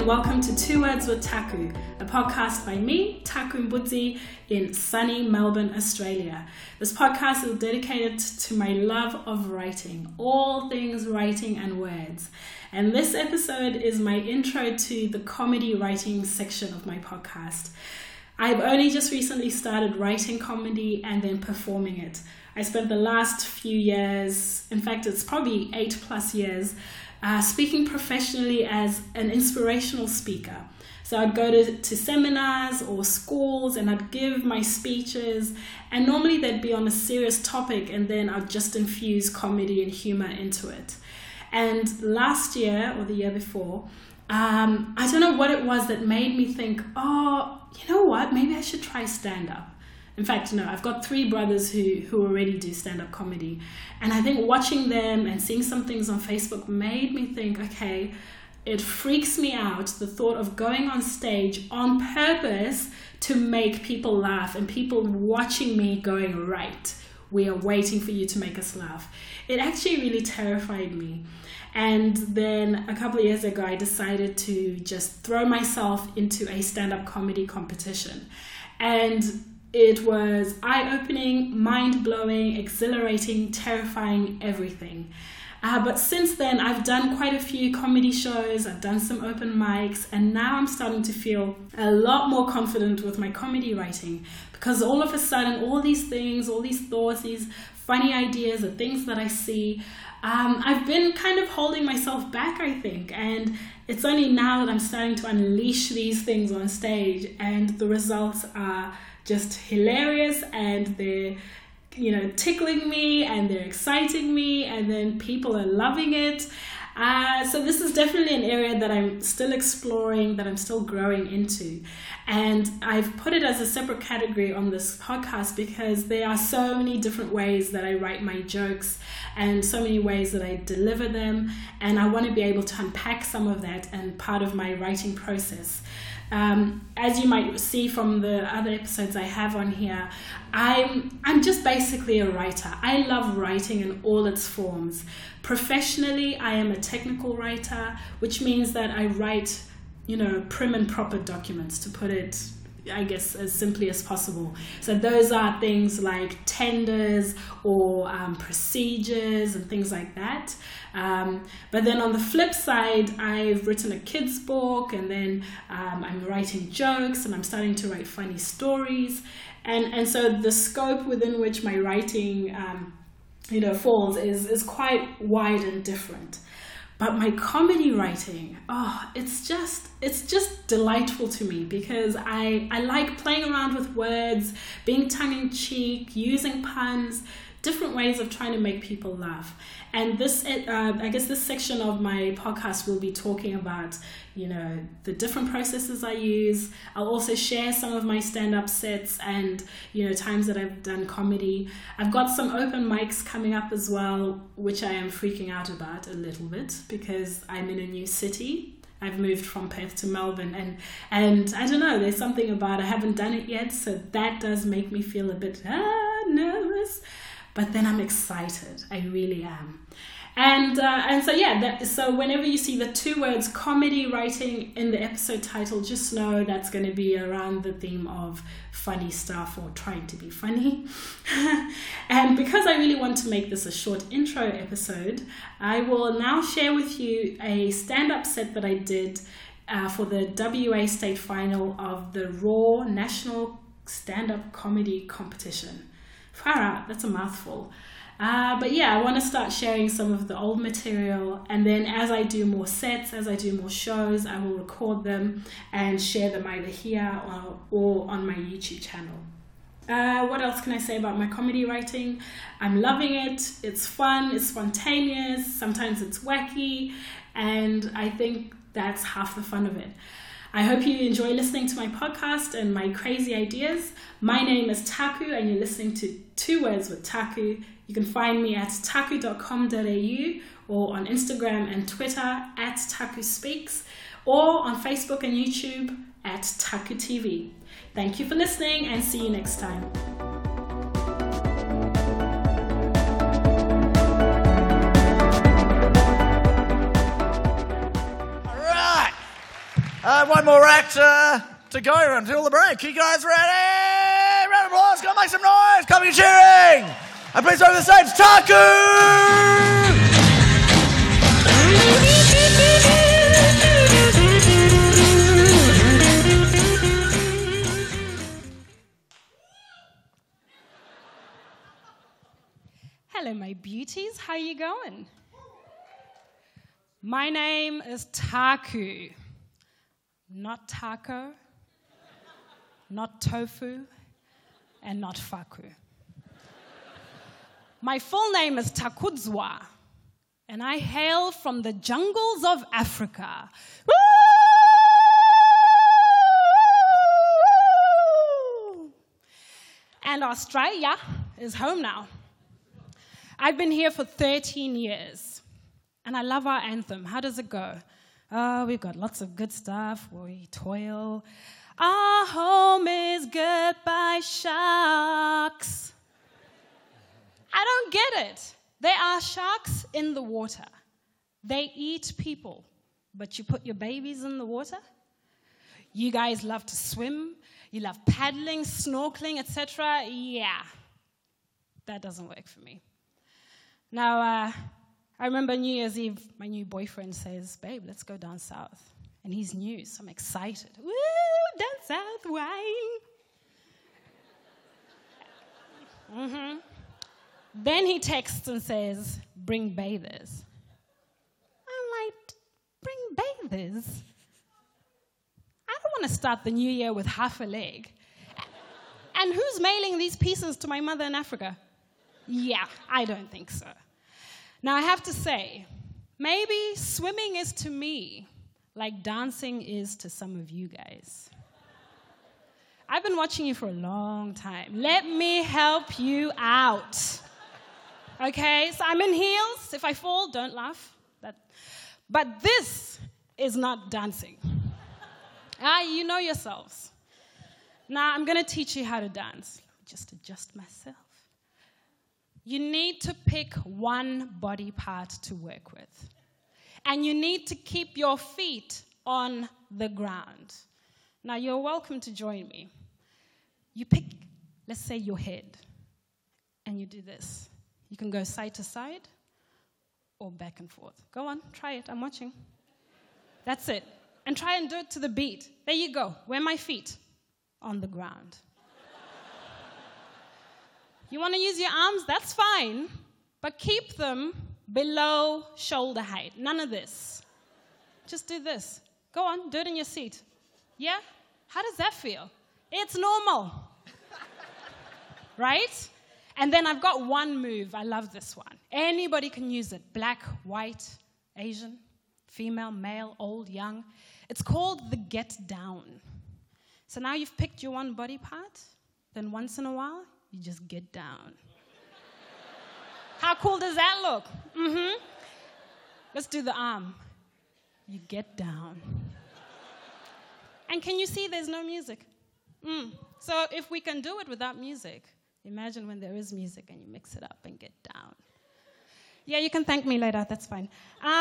welcome to Two Words with Taku, a podcast by me, Taku Mbudzi, in sunny Melbourne, Australia. This podcast is dedicated to my love of writing, all things writing and words. And this episode is my intro to the comedy writing section of my podcast. I've only just recently started writing comedy and then performing it. I spent the last few years, in fact it's probably 8+ years, speaking professionally as an inspirational speaker. So I'd go to seminars or schools and I'd give my speeches, and normally they'd be on a serious topic and then I'd just infuse comedy and humor into it. And last year or the year before, I don't know what it was that made me think, oh, you know what, maybe I should try stand-up. In fact, no, I've got 3 brothers who already do stand-up comedy. And I think watching them and seeing some things on Facebook made me think, okay, it freaks me out, the thought of going on stage on purpose to make people laugh and people watching me going, right, we are waiting for you to make us laugh. It actually really terrified me. And then a couple of years ago, I decided to just throw myself into a stand-up comedy competition. And it was eye-opening, mind-blowing, exhilarating, terrifying, everything. But since then, I've done quite a few comedy shows, I've done some open mics, and now I'm starting to feel a lot more confident with my comedy writing, because all of a sudden, all these things, all these thoughts, these funny ideas, the things that I see, I've been kind of holding myself back, I think, and it's only now that I'm starting to unleash these things on stage, and the results are just hilarious, and they're, tickling me, and they're exciting me, and then people are loving it. So this is definitely an area that I'm still exploring, that I'm still growing into. And I've put it as a separate category on this podcast because there are so many different ways that I write my jokes and so many ways that I deliver them. And I want to be able to unpack some of that and part of my writing process. As you might see from the other episodes I have on here, I'm just basically a writer. I love writing in all its forms. Professionally, I am a technical writer, which means that I write, prim and proper documents, to put it, I guess, as simply as possible. So those are things like tenders or procedures and things like that. But then on the flip side, I've written a kid's book, and then I'm writing jokes, and I'm starting to write funny stories. And so the scope within which my writing falls is quite wide and different. But my comedy writing, it's just delightful to me, because I like playing around with words, being tongue-in-cheek, using puns, different ways of trying to make people laugh. And this, I guess this section of my podcast will be talking about, the different processes I use. I'll also share some of my stand-up sets and, times that I've done comedy. I've got some open mics coming up as well, which I am freaking out about a little bit, because I'm in a new city. I've moved from Perth to Melbourne, and I don't know, there's something about, I haven't done it yet, so that does make me feel a bit nervous. But then I'm excited. I really am. And so whenever you see the 2 words comedy writing in the episode title, just know that's going to be around the theme of funny stuff or trying to be funny. And because I really want to make this a short intro episode, I will now share with you a stand-up set that I did for the WA State Final of the Raw National Stand-Up Comedy Competition. Far out, that's a mouthful. But yeah, I want to start sharing some of the old material, and then as I do more sets, as I do more shows, I will record them and share them either here or on my YouTube channel. What else can I say about my comedy writing? I'm loving it. It's fun, it's spontaneous, sometimes it's wacky, and I think that's half the fun of it. I hope you enjoy listening to my podcast and my crazy ideas. My name is Taku, and you're listening to 2 Words with Taku. You can find me at taku.com.au or on Instagram and Twitter at TakuSpeaks, or on Facebook and YouTube at TakuTV. Thank you for listening, and see you next time. one more act to go until the break. You guys ready? Round of applause. Go make some noise. Come and cheering. And please over the stage, Taku! Hello, my beauties. How you going? My name is Taku. Not taco, not tofu, and not faku. My full name is Takudzwa, and I hail from the jungles of Africa. And Australia is home now. I've been here for 13 years, and I love our anthem. How does it go? We've got lots of good stuff. We toil. Our home is goodbye sharks. I don't get it. There are sharks in the water. They eat people, but you put your babies in the water? You guys love to swim. You love paddling, snorkeling, etc. Yeah, that doesn't work for me. Now, I remember New Year's Eve, my new boyfriend says, babe, let's go down south. And he's new, so I'm excited. Woo, down south, wine. Then he texts and says, bring bathers. I'm like, bring bathers? I don't want to start the new year with half a leg. And who's mailing these pieces to my mother in Africa? Yeah, I don't think so. Now, I have to say, maybe swimming is to me like dancing is to some of you guys. I've been watching you for a long time. Let me help you out. Okay, so I'm in heels. If I fall, don't laugh. But this is not dancing. You know yourselves. Now, I'm going to teach you how to dance. Just adjust myself. You need to pick one body part to work with. And you need to keep your feet on the ground. Now, you're welcome to join me. You pick, let's say, your head, and you do this. You can go side to side or back and forth. Go on, try it. I'm watching. That's it. And try and do it to the beat. There you go. Where are my feet? On the ground. You want to use your arms? That's fine. But keep them below shoulder height. None of this. Just do this. Go on, do it in your seat. Yeah? How does that feel? It's normal. Right? And then I've got one move. I love this one. Anybody can use it. Black, white, Asian, female, male, old, young. It's called the get down. So now you've picked your one body part. Then once in a while, you just get down. How cool does that look? Let's do the arm. You get down. And can you see there's no music? So if we can do it without music, imagine when there is music and you mix it up and get down. Yeah, you can thank me later. That's fine.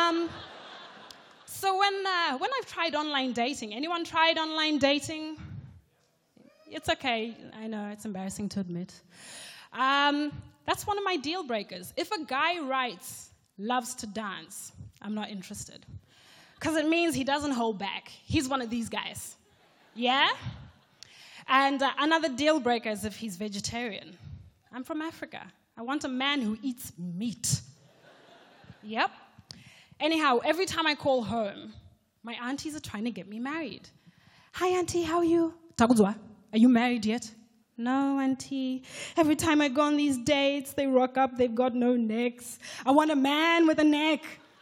So when I've tried online dating, anyone tried online dating? It's okay. I know, it's embarrassing to admit. That's one of my deal breakers. If a guy writes, loves to dance, I'm not interested. Because it means he doesn't hold back. He's one of these guys. Yeah? And another deal breaker is if he's vegetarian. I'm from Africa. I want a man who eats meat. Yep. Anyhow, every time I call home, my aunties are trying to get me married. Hi, auntie, how are you? Takudzwa. Are you married yet? No, auntie. Every time I go on these dates, they rock up, they've got no necks. I want a man with a neck.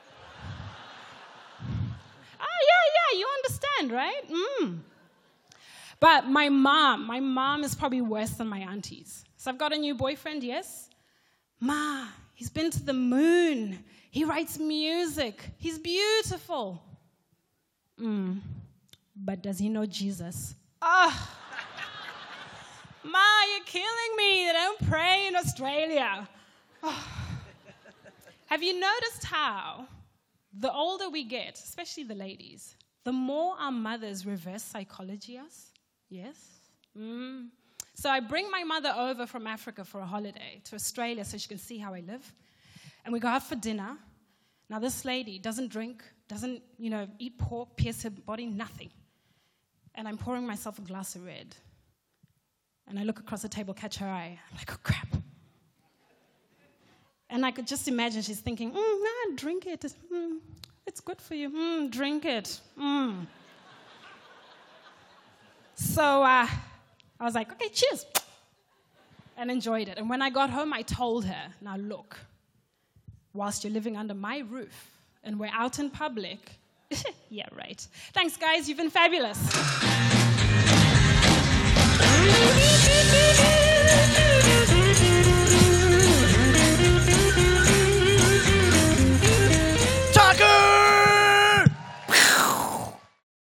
Yeah, you understand, right? But my mom is probably worse than my aunties. So I've got a new boyfriend, yes? Ma, he's been to the moon. He writes music. He's beautiful. But does he know Jesus? Ma, you're killing me. They don't pray in Australia. Have you noticed how the older we get, especially the ladies, The more our mothers reverse psychology us, yes? So I bring my mother over from Africa for a holiday to Australia so she can see how I live. And we go out for dinner. Now this lady doesn't drink, doesn't, eat pork, pierce her body, nothing. And I'm pouring myself a glass of red. And I look across the table, catch her eye. I'm like, oh, crap. And I could just imagine she's thinking, drink it. It's good for you. Drink it. So I was like, okay, cheers. And enjoyed it. And when I got home, I told her, now look, whilst you're living under my roof and we're out in public, yeah, right. Thanks, guys. You've been fabulous.